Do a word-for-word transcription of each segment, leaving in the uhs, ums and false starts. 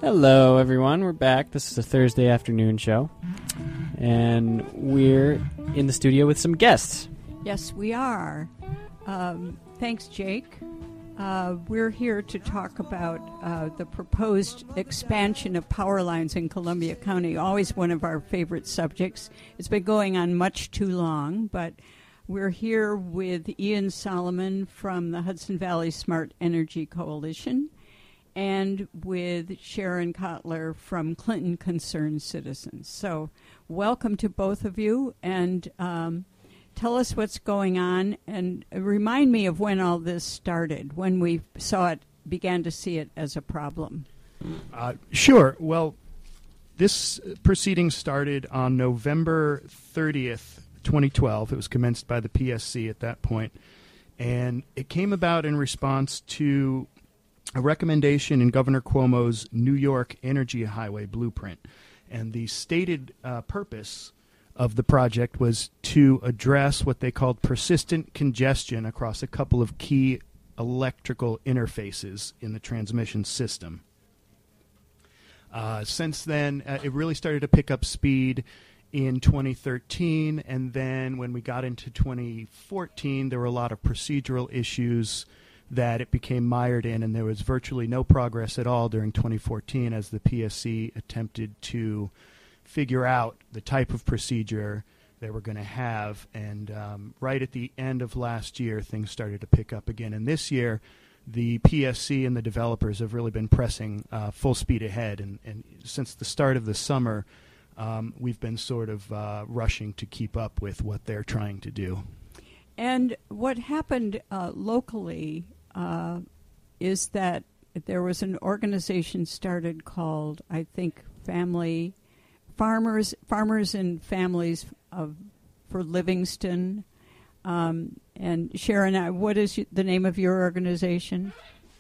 Hello, everyone. We're back. This is a Thursday afternoon show, and we're in the studio with some guests. Yes, we are. Um, thanks, Jake. Uh, we're here to talk about uh, the proposed expansion of power lines in Columbia County, always one of our favorite subjects. It's been going on much too long, but we're here with Ian Solomon from the Hudson Valley Smart Energy Coalition and with Sharon Kotler from Clinton Concerned Citizens. So welcome to both of you, and um, tell us what's going on, and remind me of when all this started, when we saw it, began to see it as a problem. Uh, sure. Well, this proceeding started on November thirtieth, twenty twelve. It was commenced by the P S C at that point, and it came about in response to a recommendation in Governor Cuomo's New York Energy Highway Blueprint. And the stated uh, purpose of the project was to address what they called persistent congestion across a couple of key electrical interfaces in the transmission system. Uh, since then, uh, it really started to pick up speed in twenty thirteen, and then when we got into twenty fourteen, there were a lot of procedural issues that it became mired in, and there was virtually no progress at all during twenty fourteen as the P S C attempted to figure out the type of procedure they were going to have. And um, right at the end of last year, things started to pick up again. And this year, the P S C and the developers have really been pressing uh, full speed ahead. And, and since the start of the summer, um, we've been sort of uh, rushing to keep up with what they're trying to do. And what happened uh, locally uh, is that there was an organization started called, I think, Family Farmers Farmers and Families of for Livingston. Um, and Sharon, what is the name of your organization?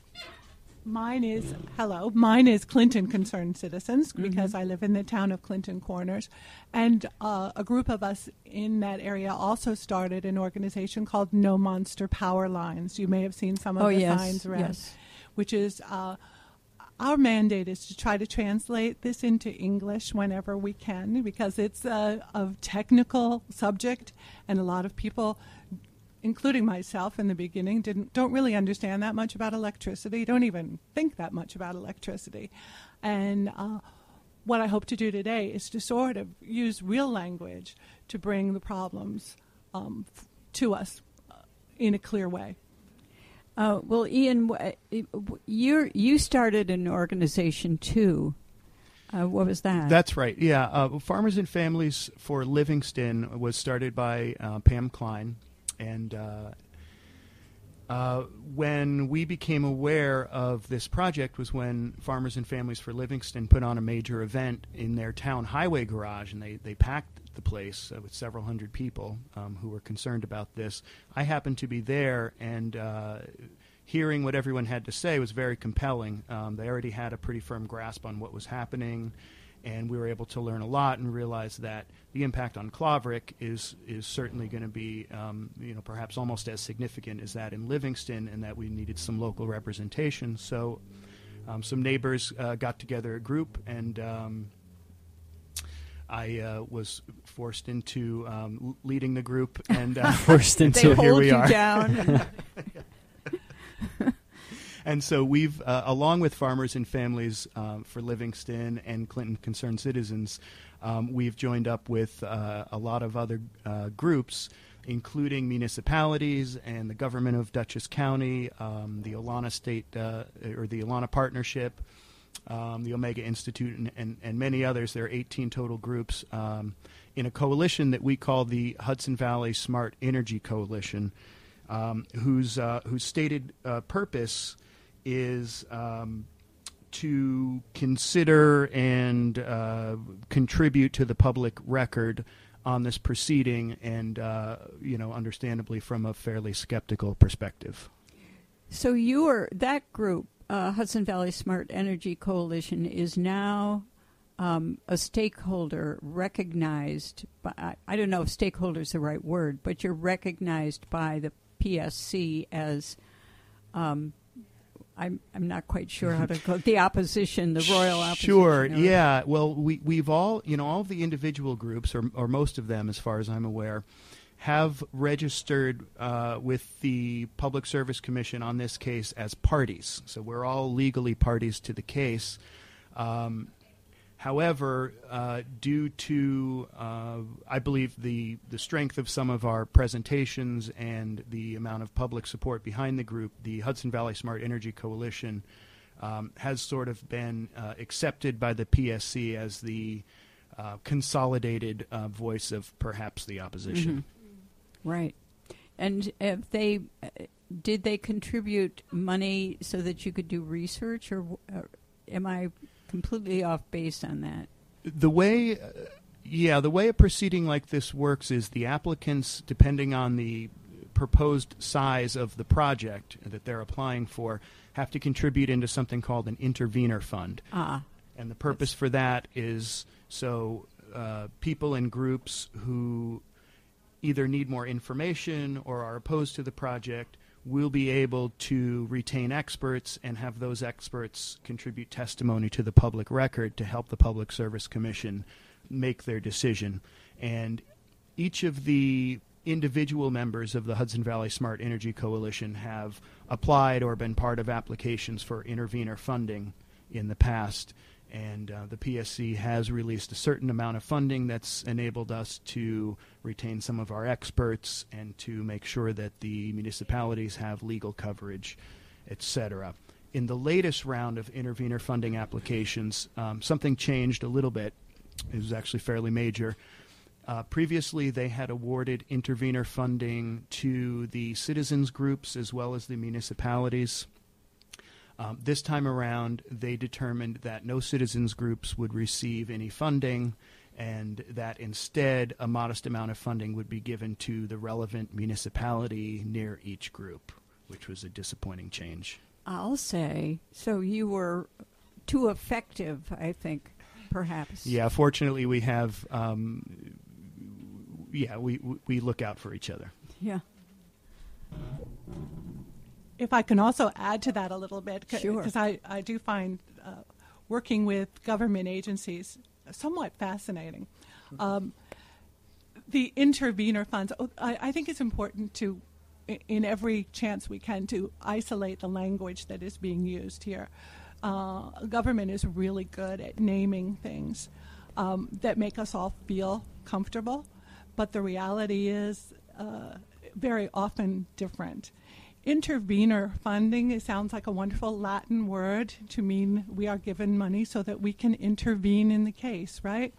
Mine is, hello, mine is Clinton Concerned Citizens, Mm-hmm. because I live in the town of Clinton Corners. And uh, a group of us in that area also started an organization called No Monster Power Lines. You may have seen some of oh, the yes, signs around, yes. which is, uh, our mandate is to try to translate this into English whenever we can, because it's a, a technical subject, and a lot of people, including myself in the beginning, didn't don't really understand that much about electricity, don't even think that much about electricity. And uh, what I hope to do today is to sort of use real language to bring the problems um, f- to us uh, in a clear way. Uh, well, Ian, you you started an organization too. Uh, what was that? That's right. Yeah, uh, Farmers and Families for Livingston was started by uh, Pam Klein. And uh, uh, when we became aware of this project was when Farmers and Families for Livingston put on a major event in their town highway garage, and they, they packed the place uh, with several hundred people um, who were concerned about this. I happened to be there, and uh, hearing what everyone had to say was very compelling. Um, they already had a pretty firm grasp on what was happening, and we were able to learn a lot and realize that the impact on Claverick is is certainly going to be, um, you know, perhaps almost as significant as that in Livingston, and that we needed some local representation. So um, some neighbors uh, got together a group, and um, I uh, was forced into um, leading the group. And uh, forced into they here hold we you are. down. And so we've, uh, along with Farmers and Families uh, for Livingston and Clinton Concerned Citizens, um, we've joined up with uh, a lot of other uh, groups, including municipalities and the government of Dutchess County, um, the Olana State uh, or the Olana Partnership, um, the Omega Institute, and, and, and many others. There are eighteen total groups um, in a coalition that we call the Hudson Valley Smart Energy Coalition, um, whose uh, whose stated uh, purpose is um, to consider and uh, contribute to the public record on this proceeding, and uh, you know, understandably from a fairly skeptical perspective. So you are that group, uh, Hudson Valley Smart Energy Coalition, is now um, a stakeholder recognized by, I, I don't know if stakeholder is the right word, but you're recognized by the P S C as um, I'm I'm not quite sure how to go. The opposition, the royal opposition. Sure, or- yeah. Well, we, we've all, you know, all of the individual groups, or, or most of them, as far as I'm aware, have registered uh, with the Public Service Commission on this case as parties. So we're all legally parties to the case. Um, however, uh, due to, uh, I believe, the, the strength of some of our presentations and the amount of public support behind the group, the Hudson Valley Smart Energy Coalition um, has sort of been uh, accepted by the P S C as the uh, consolidated uh, voice of perhaps the opposition. Mm-hmm. Right. And if they uh, did they contribute money so that you could do research, or uh, am I completely off base on that? The way, uh, yeah, the way a proceeding like this works is the applicants, depending on the proposed size of the project that they're applying for, have to contribute into something called an intervenor fund. Ah. And the purpose for that is so uh, people in groups who either need more information or are opposed to the project will be able to retain experts and have those experts contribute testimony to the public record to help the Public Service Commission make their decision. And each of the individual members of the Hudson Valley Smart Energy Coalition have applied or been part of applications for intervenor funding in the past. And uh, the P S C has released a certain amount of funding that's enabled us to retain some of our experts and to make sure that the municipalities have legal coverage, et cetera. In the latest round of intervenor funding applications, um, something changed a little bit. It was actually fairly major. Uh, previously, they had awarded intervenor funding to the citizens groups as well as the municipalities. Um, this time around, they determined that no citizens groups would receive any funding and that instead a modest amount of funding would be given to the relevant municipality near each group, which was a disappointing change. I'll say, so you were too effective, I think, perhaps. Yeah, fortunately we have, um, yeah, we, we look out for each other. Yeah. If I can also add to that a little bit, Sure. because I, I do find uh, working with government agencies somewhat fascinating. Um, the intervenor funds, oh, I, I think it's important to, i- in every chance we can, to isolate the language that is being used here. Uh, government is really good at naming things um, that make us all feel comfortable, but the reality is uh, very often different. Intervenor funding, it sounds like a wonderful Latin word to mean we are given money so that we can intervene in the case, right?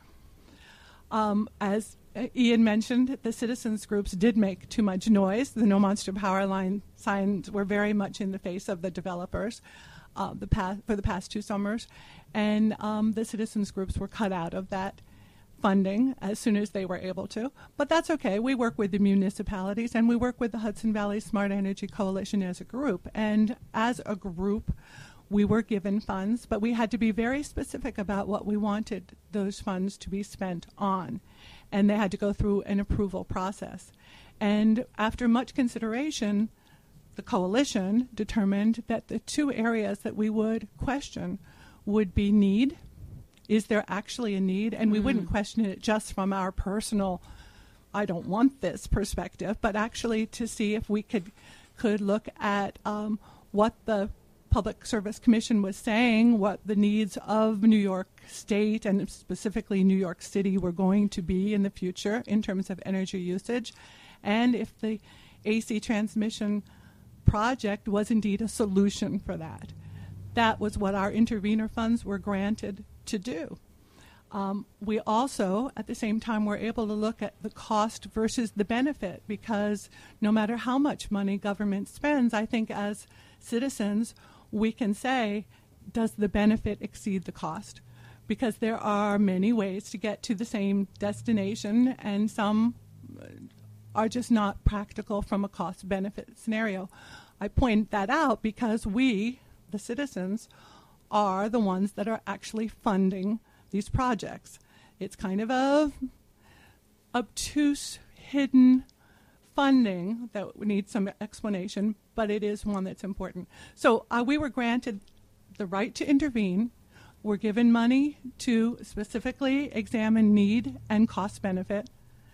Um, as uh, Ian mentioned, the citizens groups did make too much noise. The No Monster Power Line signs were very much in the face of the developers uh, the past, for the past two summers, and um, the citizens groups were cut out of that funding as soon as they were able to. But that's okay. We work with the municipalities and we work with the Hudson Valley Smart Energy Coalition as a group. And as a group, we were given funds, but we had to be very specific about what we wanted those funds to be spent on. And they had to go through an approval process. And after much consideration, the coalition determined that the two areas that we would question would be need. Is there actually a need? And we mm. wouldn't question it just from our personal, I don't want this perspective, but actually to see if we could could look at um, what the Public Service Commission was saying, what the needs of New York State and specifically New York City were going to be in the future in terms of energy usage, and if the A C transmission project was indeed a solution for that. That was what our intervenor funds were granted to do. Um, we also, at the same time, were able to look at the cost versus the benefit, because no matter how much money government spends, I think as citizens, we can say, does the benefit exceed the cost? Because there are many ways to get to the same destination, and some are just not practical from a cost-benefit scenario. I point that out because we, the citizens, are the ones that are actually funding these projects. It's kind of a obtuse, hidden funding that needs some explanation, but it is one that's important. So uh, we were granted the right to intervene. We're given money to specifically examine need and cost benefit.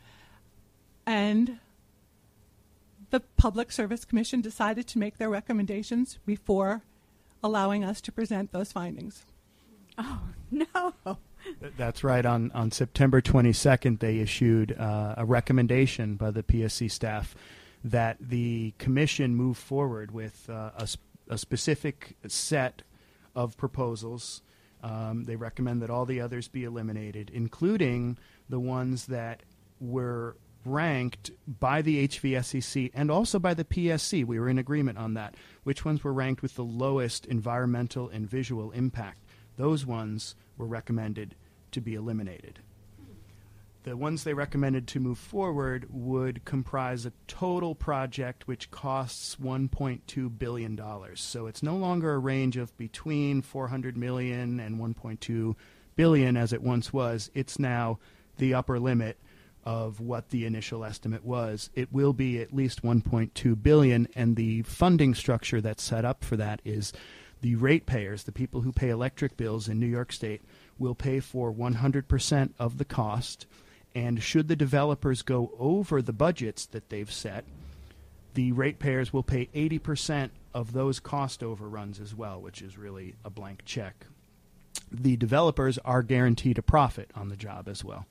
And the Public Service Commission decided to make their recommendations before allowing us to present those findings. Oh, no. That's right. On, on September twenty-second, they issued uh, a recommendation by the P S C staff that the commission move forward with uh, a, sp- a specific set of proposals. Um, they recommend that all the others be eliminated, including the ones that were ranked by the H V S E C and also by the P S C. We were in agreement on that. Which ones were ranked with the lowest environmental and visual impact? Those ones were recommended to be eliminated. The ones they recommended to move forward would comprise a total project which costs one point two billion dollars. So it's no longer a range of between four hundred million dollars and one point two billion dollars as it once was. It's now the upper limit of what the initial estimate was. It will be at least one point two billion dollars, and the funding structure that's set up for that is the ratepayers, the people who pay electric bills in New York State, will pay for one hundred percent of the cost. And should the developers go over the budgets that they've set, the ratepayers will pay eighty percent of those cost overruns as well, which is really a blank check. The developers are guaranteed a profit on the job as well.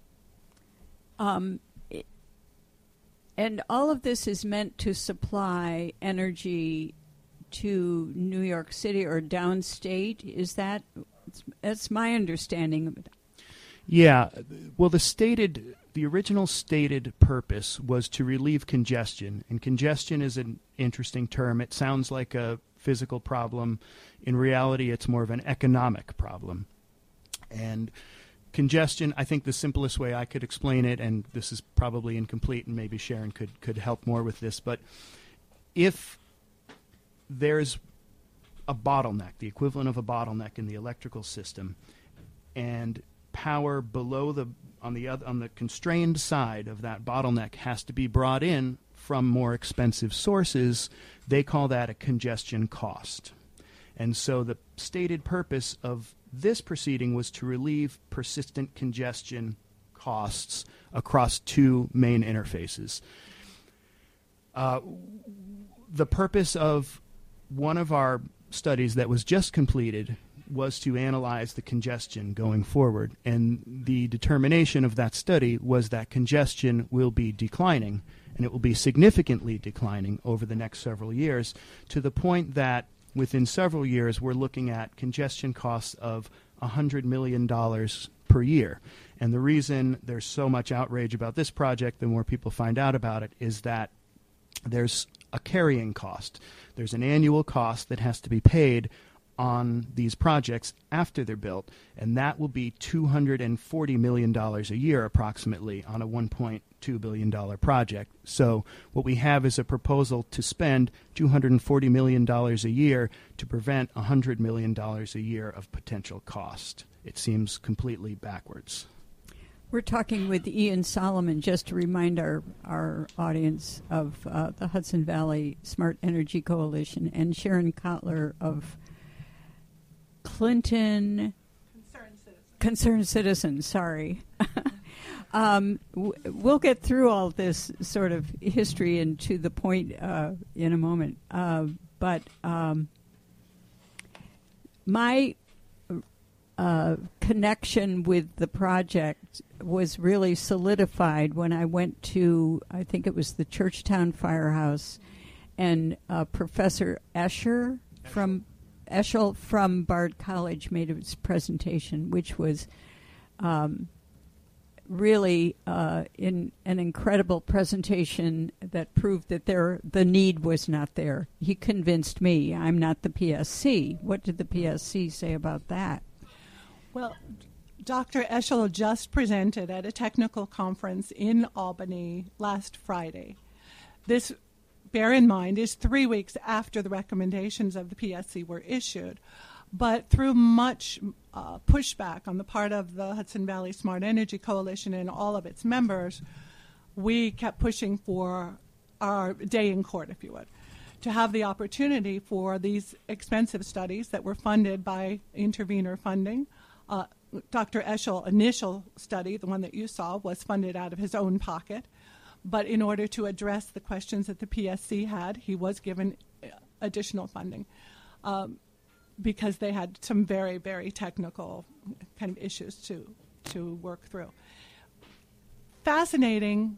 Um, it, and all of this is meant to supply energy to New York City or downstate. Is that, that's my understanding of it. Yeah, well, the stated, the original stated purpose was to relieve congestion, and congestion is an interesting term. It sounds like a physical problem. In reality, it's more of an economic problem. And congestion, I think the simplest way I could explain it, and this is probably incomplete, and maybe Sharon could, could help more with this, but if there's a bottleneck, the equivalent of a bottleneck in the electrical system, and power below the on the other, on the constrained side of that bottleneck has to be brought in from more expensive sources, they call that a congestion cost. And so the stated purpose of this proceeding was to relieve persistent congestion costs across two main interfaces. Uh, the purpose of one of our studies that was just completed was to analyze the congestion going forward, and the determination of that study was that congestion will be declining, and it will be significantly declining over the next several years, to the point that within several years we're looking at congestion costs of one hundred million dollars per year. And the reason there's so much outrage about this project, the more people find out about it, is that there's a carrying cost. There's an annual cost that has to be paid on these projects after they're built, and that will be two hundred forty million dollars a year approximately on a one point two billion dollars project. So what we have is a proposal to spend two hundred forty million dollars a year to prevent one hundred million dollars a year of potential cost. It seems completely backwards. We're talking with Ian Solomon, just to remind our, our audience of uh, the Hudson Valley Smart Energy Coalition, and Sharon Kotler of Clinton Concerned Citizens. Concerned Citizens, sorry. um, w- we'll get through all this sort of history and to the point uh, in a moment. Uh, but um, my uh, connection with the project was really solidified when I went to, I think it was the Churchtown Firehouse, and uh, Professor Escher from Eschel from Bard College made his presentation, which was um, really uh, in an incredible presentation that proved that there the need was not there. He convinced me. I'm not the P S C. What did the P S C say about that? Well, Doctor Eschel just presented at a technical conference in Albany last Friday. This, bear in mind, is three weeks after the recommendations of the P S C were issued. But through much uh, pushback on the part of the Hudson Valley Smart Energy Coalition and all of its members, we kept pushing for our day in court, if you would, to have the opportunity for these expensive studies that were funded by intervenor funding. Uh, Doctor Eschel initial study, the one that you saw, was funded out of his own pocket. But in order to address the questions that the P S C had, he was given additional funding um, because they had some very, very technical kind of issues to, to work through. Fascinating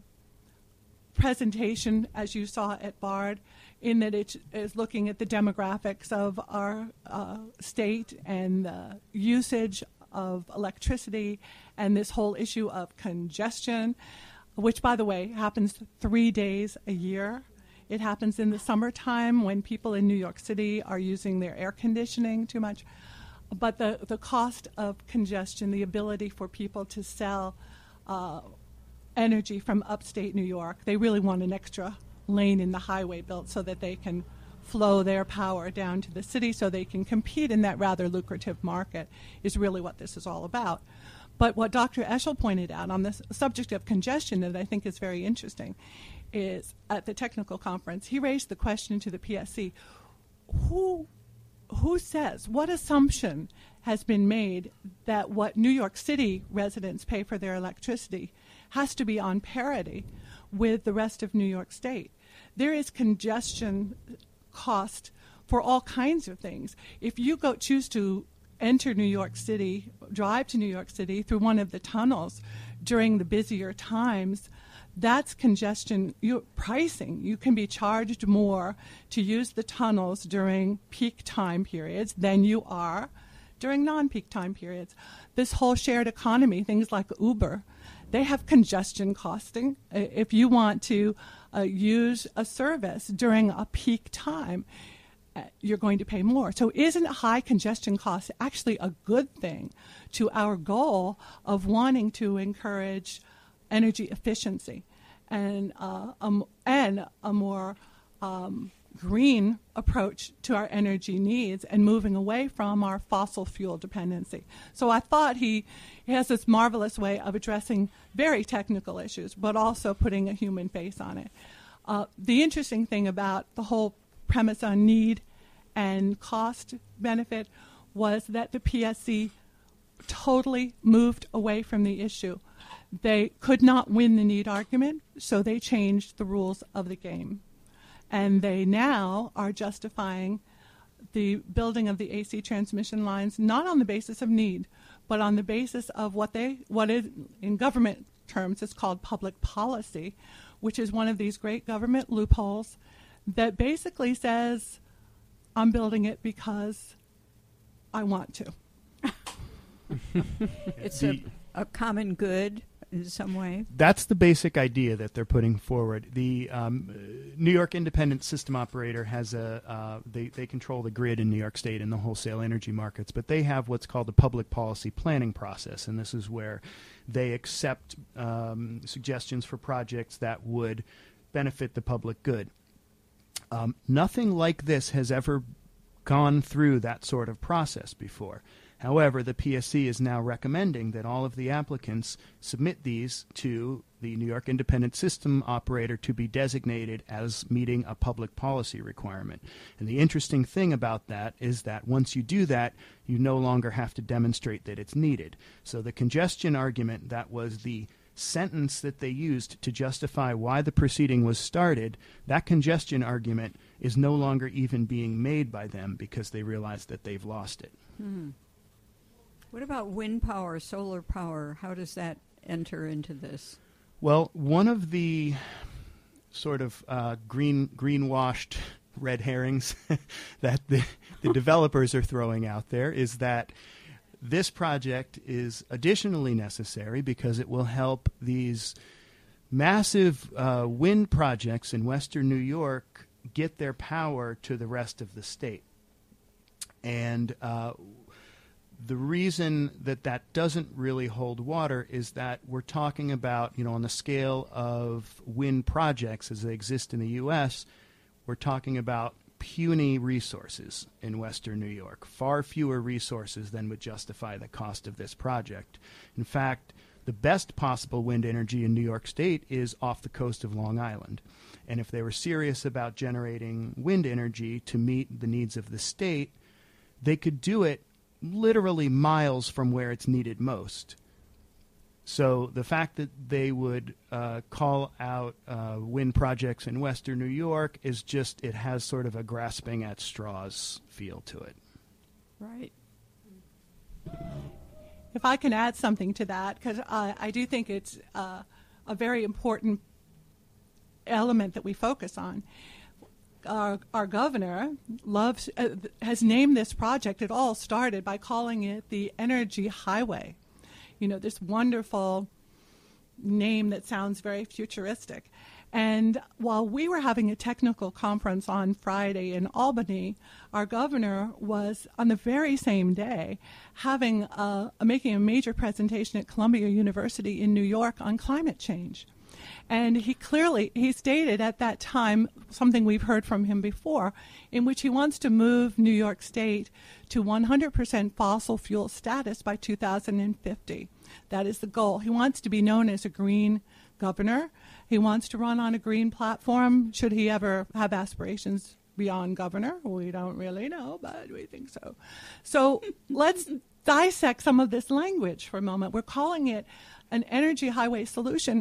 presentation, as you saw at Bard, in that it is looking at the demographics of our uh, state and the usage of electricity and this whole issue of congestion, which, by the way, happens three days a year. It happens in the summertime when people in New York City are using their air conditioning too much. But the, the cost of congestion, the ability for people to sell uh, energy from upstate New York, they really want an extra lane in the highway built so that they can flow their power down to the city so they can compete in that rather lucrative market, is really what this is all about. But what Doctor Eschel pointed out on the subject of congestion that I think is very interesting is at the technical conference, he raised the question to the P S C, who, who says, what assumption has been made that what New York City residents pay for their electricity has to be on parity with the rest of New York State? There is congestion cost for all kinds of things. If you go choose to enter New York City, drive to New York City through one of the tunnels during the busier times, that's congestion you, pricing. You can be charged more to use the tunnels during peak time periods than you are during non-peak time periods. This whole shared economy, things like Uber, they have congestion costing. If you want to uh, use a service during a peak time, uh, you're going to pay more. So isn't high congestion cost actually a good thing to our goal of wanting to encourage energy efficiency and, uh, um, and a more um, green approach to our energy needs and moving away from our fossil fuel dependency? So I thought he, he has this marvelous way of addressing very technical issues, but also putting a human face on it. Uh, the interesting thing about the whole premise on need and cost benefit was that the P S C totally moved away from the issue. They could not win the need argument, so they changed the rules of the game. And they now are justifying the building of the A C transmission lines not on the basis of need, but on the basis of what they, what is, in government terms, is called public policy, which is one of these great government loopholes that basically says, I'm building it because I want to. It's a, a common good in some way. That's the basic idea that they're putting forward. The um, New York Independent System Operator has a, uh, they, they control the grid in New York State and the wholesale energy markets, but they have what's called the public policy planning process, and this is where they accept um, suggestions for projects that would benefit the public good. Um, nothing like this has ever gone through that sort of process before. However, the P S C is now recommending that all of the applicants submit these to the New York Independent System Operator to be designated as meeting a public policy requirement. And the interesting thing about that is that once you do that, you no longer have to demonstrate that it's needed. So the congestion argument, that was the sentence that they used to justify why the proceeding was started, that congestion argument is no longer even being made by them because they realize that they've lost it. Hmm. What about wind power, solar power? How does that enter into this? Well, one of the sort of uh, green greenwashed red herrings that the, the developers are throwing out there is that this project is additionally necessary because it will help these massive uh, wind projects in western New York get their power to the rest of the state. And uh, the reason that that doesn't really hold water is that we're talking about, you know, on the scale of wind projects as they exist in the U S, we're talking about puny resources in western New York, far fewer resources than would justify the cost of this project. In fact, the best possible wind energy in New York State is off the coast of Long Island. And if they were serious about generating wind energy to meet the needs of the state, they could do it literally miles from where it's needed most. So the fact that they would uh, call out uh, wind projects in Western New York is just, it has sort of a grasping at straws feel to it. Right. If I can add something to that, because uh, I do think it's uh, a very important element that we focus on. Our, our governor loves uh, has named this project. It all started by calling it the Energy Highway. You know, this wonderful name that sounds very futuristic. And while we were having a technical conference on Friday in Albany, our governor was on the very same day having a, making a major presentation at Columbia University in New York on climate change. And he clearly, he stated at that time, something we've heard from him before, in which he wants to move New York State to one hundred percent fossil fuel status by two thousand fifty. That is the goal. He wants to be known as a green governor. He wants to run on a green platform. Should he ever have aspirations beyond governor? We don't really know, but we think so. So let's dissect some of this language for a moment. We're calling it an energy highway solution.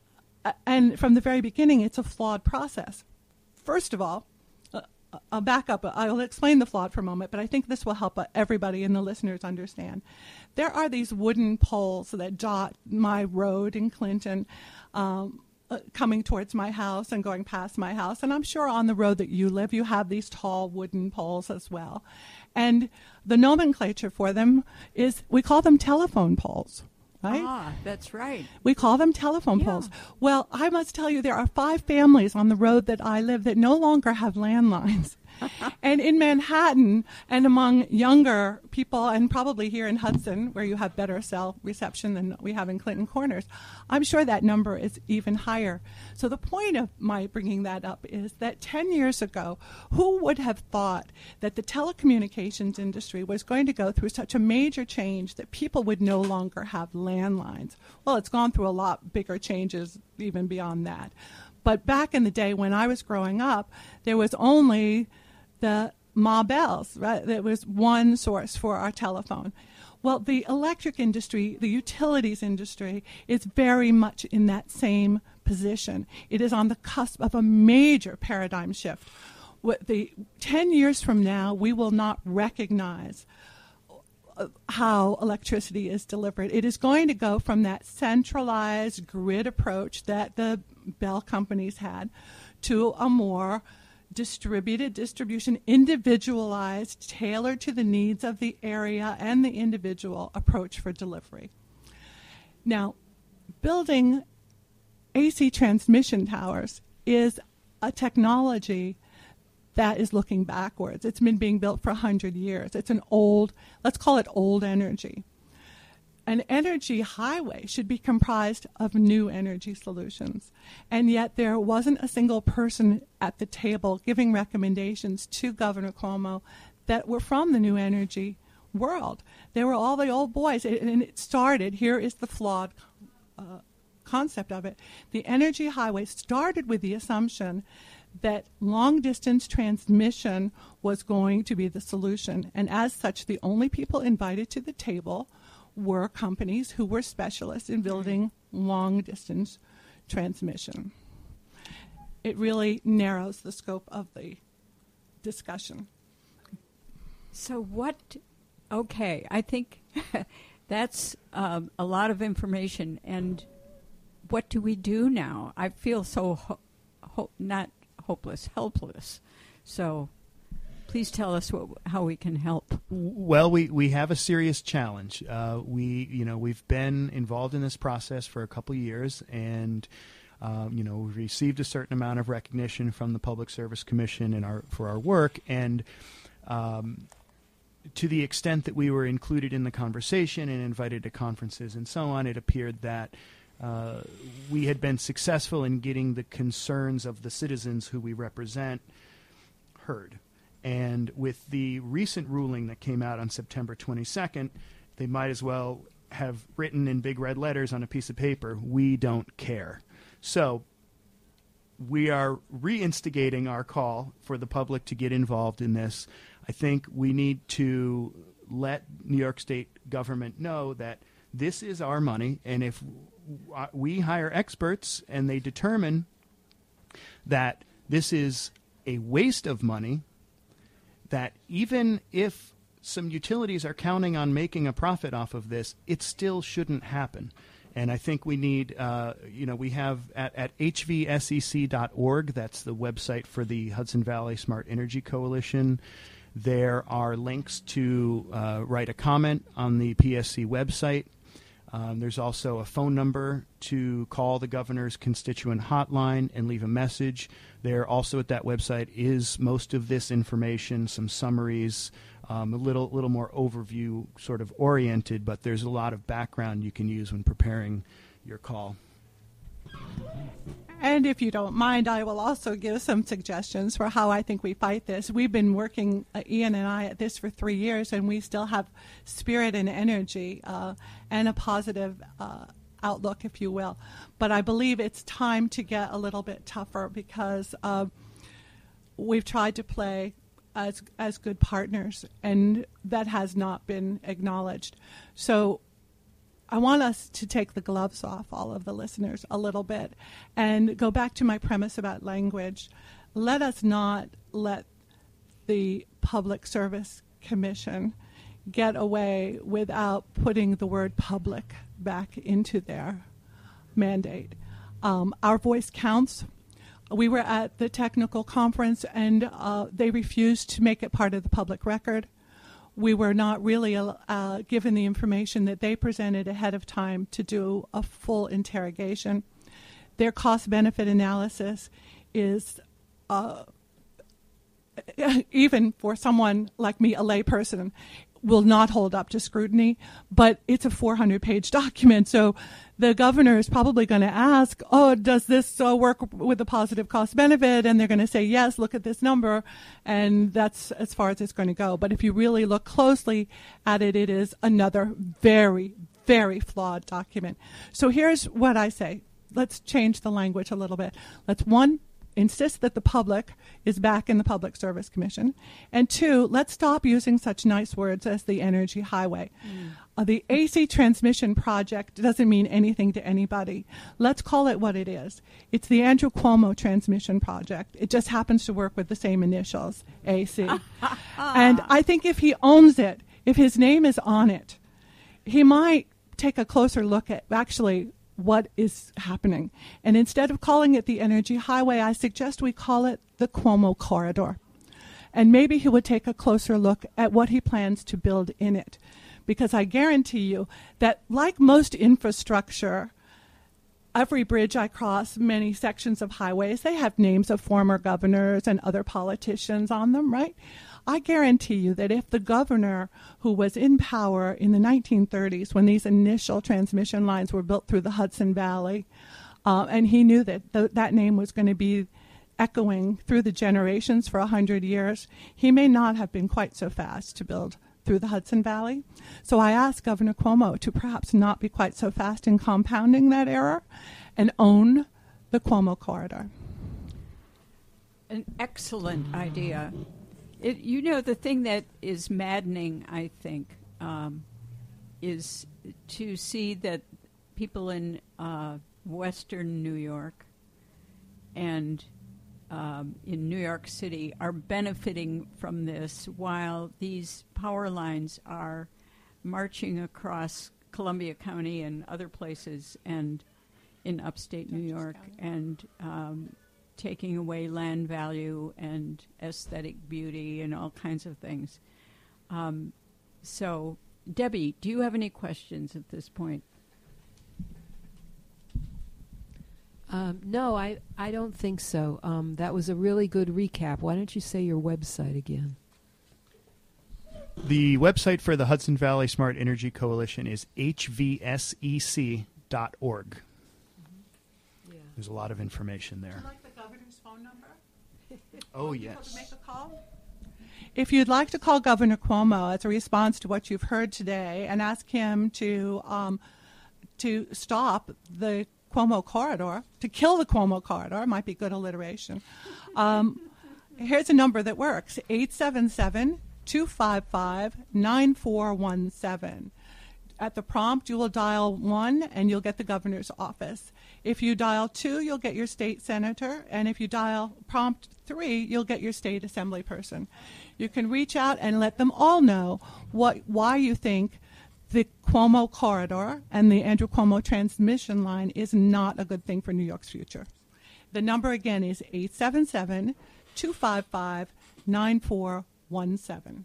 And from the very beginning, it's a flawed process. First of all, uh, I'll back up. I'll explain the flawed for a moment, but I think this will help everybody and the listeners understand. There are these wooden poles that dot my road in Clinton, um, uh, coming towards my house and going past my house. And I'm sure on the road that you live, you have these tall wooden poles as well. And the nomenclature for them is, we call them telephone poles. Right? Ah, that's right. We call them telephone Yeah. poles. Well, I must tell you, there are five families on the road that I live that no longer have landlines. And in Manhattan and among younger people, and probably here in Hudson, where you have better cell reception than we have in Clinton Corners, I'm sure that number is even higher. So the point of my bringing that up is that ten years ago, who would have thought that the telecommunications industry was going to go through such a major change that people would no longer have landlines? Well, it's gone through a lot bigger changes even beyond that. But back in the day when I was growing up, there was only the Ma Bells, right? There was one source for our telephone. Well, the electric industry, the utilities industry, is very much in that same position. It is on the cusp of a major paradigm shift. What the ten years from now, we will not recognize how electricity is delivered. It is going to go from that centralized grid approach that the Bell companies had to a more distributed distribution, individualized, tailored to the needs of the area and the individual approach for delivery. Now, building A C transmission towers is a technology that is looking backwards. It's been being built for one hundred years. It's an old, let's call it old energy. An energy highway should be comprised of new energy solutions. And yet there wasn't a single person at the table giving recommendations to Governor Cuomo that were from the new energy world. They were all the old boys. And it started, here is the flawed uh, concept of it. The energy highway started with the assumption that long-distance transmission was going to be the solution. And as such, the only people invited to the table were companies who were specialists in building long-distance transmission. It really narrows the scope of the discussion. So what, okay, I think that's um, a lot of information. And what do we do now? I feel so, ho- ho- not hopeless, helpless. So please tell us what, how we can help. Well, we, we have a serious challenge. Uh, we, you know, we've been involved in this process for a couple of years, and um, you know, we've received a certain amount of recognition from the Public Service Commission in our for our work, and um, to the extent that we were included in the conversation and invited to conferences and so on, it appeared that uh, we had been successful in getting the concerns of the citizens who we represent heard. And with the recent ruling that came out on September twenty-second, they might as well have written in big red letters on a piece of paper, "We don't care." So we are reinstigating our call for the public to get involved in this. I think we need to let New York State government know that this is our money, and if we hire experts and they determine that this is a waste of money, that even if some utilities are counting on making a profit off of this, it still shouldn't happen. And I think we need, uh, you know, we have at, at H V S E C dot org, that's the website for the Hudson Valley Smart Energy Coalition. There are links to uh, write a comment on the P S C website. Um, there's also a phone number to call the governor's constituent hotline and leave a message. There also at that website is most of this information, some summaries, um, a little little more overview sort of oriented, but there's a lot of background you can use when preparing your call. And if you don't mind, I will also give some suggestions for how I think we fight this. We've been working, uh, Ian and I, at this for three years, and we still have spirit and energy uh, and a positive uh, outlook, if you will. But I believe it's time to get a little bit tougher because uh, we've tried to play as as good partners, and that has not been acknowledged. So I want us to take the gloves off, all of the listeners, a little bit, and go back to my premise about language. Let us not let the Public Service Commission get away without putting the word public back into their mandate. Um, our voice counts. We were at the technical conference, and uh, they refused to make it part of the public record. We were not really uh, given the information that they presented ahead of time to do a full interrogation. Their cost-benefit analysis is, uh, even for someone like me, a layperson, will not hold up to scrutiny, but it's a four hundred page document. So the governor is probably going to ask, oh, does this uh, work with a positive cost benefit? And they're going to say, yes, look at this number. And that's as far as it's going to go. But if you really look closely at it, it is another very, very flawed document. So here's what I say. Let's change the language a little bit. Let's, one, insist that the public is back in the Public Service Commission. And two, let's stop using such nice words as the energy highway. Mm. Uh, the A C transmission project doesn't mean anything to anybody. Let's call it what it is. It's the Andrew Cuomo transmission project. It just happens to work with the same initials, A C. And I think if he owns it, if his name is on it, he might take a closer look at actually what is happening. And instead of calling it the Energy Highway, I suggest we call it the Cuomo Corridor. And maybe he would take a closer look at what he plans to build in it. Because I guarantee you that, like most infrastructure, every bridge I cross, many sections of highways, they have names of former governors and other politicians on them, right? I guarantee you that if the governor who was in power in the nineteen thirties when these initial transmission lines were built through the Hudson Valley, uh, and he knew that th- that name was going to be echoing through the generations for one hundred years, he may not have been quite so fast to build through the Hudson Valley. So I asked Governor Cuomo to perhaps not be quite so fast in compounding that error and own the Cuomo Corridor. An excellent idea. It, you know, the thing that is maddening, I think, um, is to see that people in uh, Western New York and um, in New York City are benefiting from this while these power lines are marching across Columbia County and other places and in upstate New York and um, taking away land value and aesthetic beauty and all kinds of things. Um, so, Debbie, do you have any questions at this point? Um, no, I, I don't think so. Um, that was a really good recap. Why don't you say your website again? The website for the Hudson Valley Smart Energy Coalition is H V S E C dot org. Mm-hmm. Yeah. There's a lot of information there. Would you like the governor's phone number? Oh, For yes. people to make a call? If you'd like to call Governor Cuomo as a response to what you've heard today and ask him to um, to stop the Cuomo corridor, to kill the Cuomo corridor, might be good alliteration, um, here's a number that works, eight seven seven, two five five, nine four one seven. At the prompt, you will dial one and you'll get the governor's office. If you dial two, you'll get your state senator. And if you dial prompt three, you'll get your state assembly person. You can reach out and let them all know what why you think the Cuomo corridor and the Andrew Cuomo transmission line is not a good thing for New York's future. The number again is eight seven seven, two five five, nine four one seven.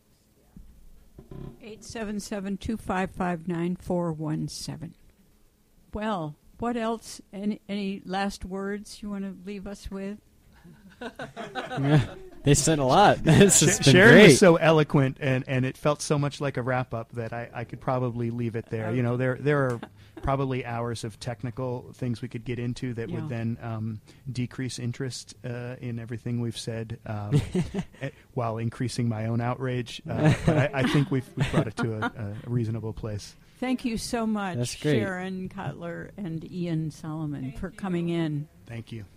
eight seven seven, two five five, nine four one seven. Well, what else? Any, any last words you want to leave us with? Yeah, they said a lot. This has Sh- been Sharon great. was so eloquent, and, and it felt so much like a wrap-up that I, I could probably leave it there. You know, there there are probably hours of technical things we could get into that Yeah. would then um, decrease interest uh, in everything we've said um, eh, while increasing my own outrage. Uh, but I, I think we've, we've brought it to a, a reasonable place. Thank you so much, That's great. Sharon Cutler and Ian Solomon, for coming in. Thank you.